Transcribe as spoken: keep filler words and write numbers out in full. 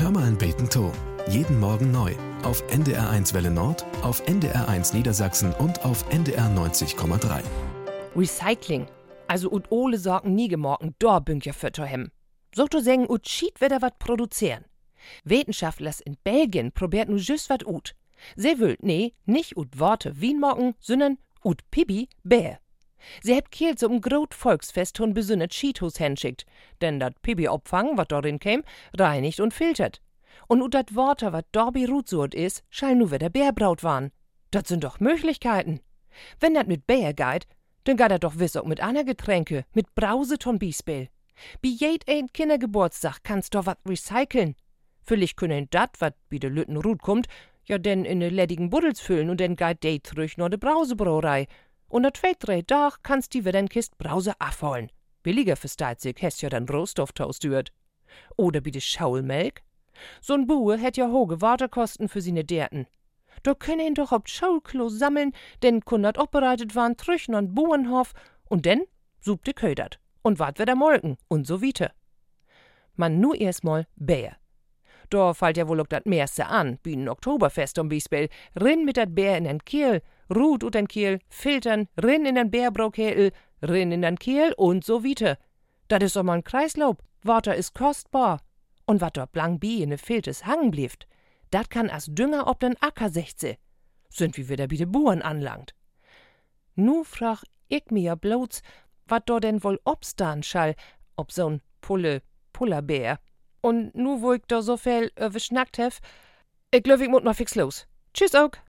Hör mal ein Beten to. Jeden Morgen neu. Auf N D R eins Welle Nord, auf N D R eins Niedersachsen und auf N D R neunzig Komma drei. Recycling. Also ut ole Sorgen nie gemorgen Dorbünker für to hem. So to sägen ut schied wieder wat produzieren. Wetenschaftlers in Belgien probiert nu just wat ut. Sie will, nee, nicht ut Worte Wienmorgen, sondern ut Pibi Bär. Sie hebt Kiel zum grot Volksfest hun besünnet Schiethus henschickt, denn dat Pibi Opfang, wat dorin käm, reinigt und filtert. Und ut dat Worte, wat dorbi rutsurt is, schall nu wieder Bärbraut waren. Dat sind doch Möglichkeiten. Wenn dat mit Bär geht, dann geht dat doch wiss auch mit aner Getränke, mit Brause ton Bispel. Bi jed ein Kindergeburtstag kannst doch wat recyceln. Vielleicht können dat, wat bi de Lütten Rut kommt, ja denn in de leddigen Buddels füllen und dann geht de trüch nur de Brausebrauerei. Und nach zwei, drei Tag kannst die wieder en Kist Brause abholen. Billiger für Steizig hast ja dann Rohstofftoast dürt. Oder bi de Schaulmelk. So'n Buhe hätt ja hohe Waterkosten für sine Derten. Da können ihn doch ob Schaulklo sammeln, denn kundert opbereitet waren Trüchen und Buhenhof und denn supte ködert. Und wart wieder molken und so weiter. Man nu erstmal Bär. Da fallt ja wohl auch dat Meerste an, wie ein Oktoberfest um Bispel. Rinn mit dat Bär in den Kiel, ruht ut den Kiel, filtern, rinn in den Bärbraukehl, rinn in den Kiel und so weiter. Dat is doch mal ein Kreislauf. Water is kostbar. Und wat dort blank bi in ne Filtes hangen blieft, dat kann as Dünger ob den Acker sechze. Sind wie wieder bi de Buren anlangt. Nu frag ich mir ja bloß, wat do denn wohl obstan schall, ob so'n Pulle, Pullerbär. Und nu wo ich da so viel überschnackt hef, ich glaub, ich mut mal fix los. Tschüss auch.